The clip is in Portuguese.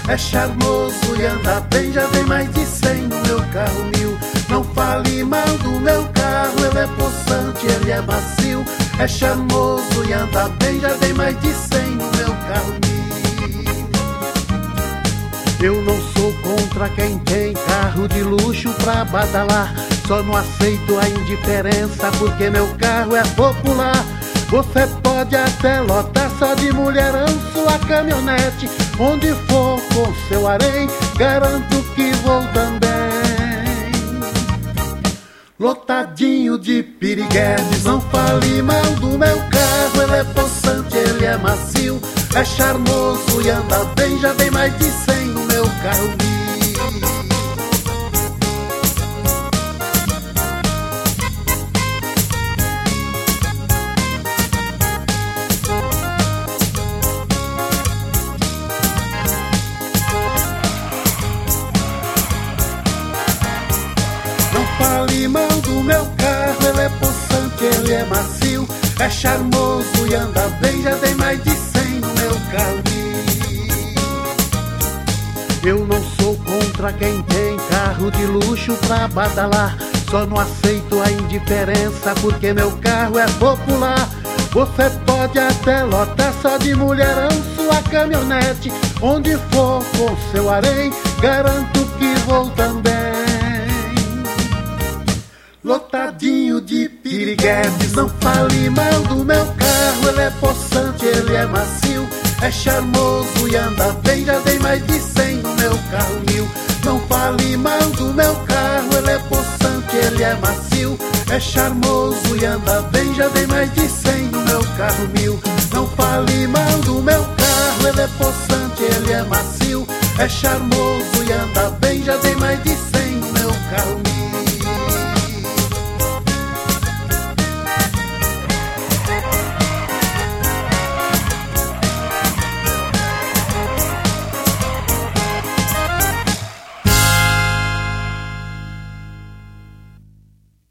é charmoso e anda bem, já tem mais de 100 no meu carro 1000. Não fale mal do meu carro, ele é possante, ele é macio, é charmoso e anda bem, já tem mais de 100 no meu carro 1000. Eu não sou contra quem tem carro de luxo pra badalar, só não aceito a indiferença porque meu carro é popular. Você pode até lotar só de mulherão sua caminhonete, onde for com seu harém, garanto que vou também. Lotadinho de piriguetes, não fale mal do meu carro, ele é possante, ele é macio, é charmoso e anda bem, já tem mais de 100 no meu carro 1000. Fale mal do meu carro, ele é possante, ele é macio, é charmoso e anda bem, já tem mais de 100 no meu carro 1000. Eu não sou contra quem tem carro de luxo pra badalar, só não aceito a indiferença porque meu carro é popular. Você pode até lotar só de mulherão sua caminhonete, onde for com seu harém, garanto que vou também. Lotadinho de piriguetes, não fale mal do meu carro, ele é possante, ele é macio, é charmoso e anda bem, já tem mais de 100 no meu carro 1000. Não fale mal do meu carro, ele é possante, ele é macio, é charmoso e anda bem, já tem mais de 100 no meu carro 1000. Não fale mal do meu carro, ele é possante, ele é macio, é charmoso